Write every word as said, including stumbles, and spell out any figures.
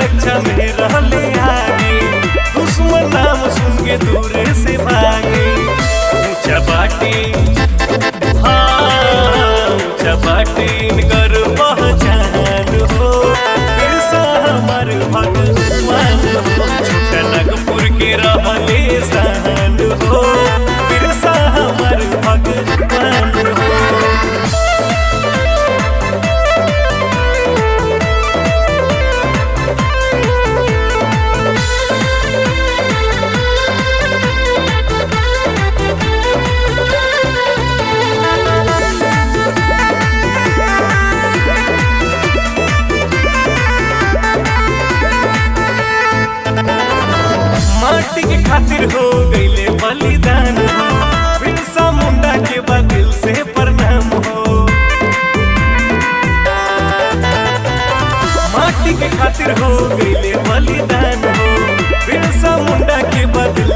रक्षा में रहले आगे, दुश्मन नाम सुन के दूर से भागे। ऊंचा बाटे हाँ ऊंचा बाटे इनकर पहचान हो, बिरसा हमार भगवान हो। छोटा नागपुर के रहले शान हो, बिरसा हमार भगवान हो। माटी के खातिर हो गईले बलिदान हो, बिरसा मुंडा के बदिल से प्रणाम हो। माटी के खातिर हो गईले बलिदान हो, बिरसा मुंडा के बदिल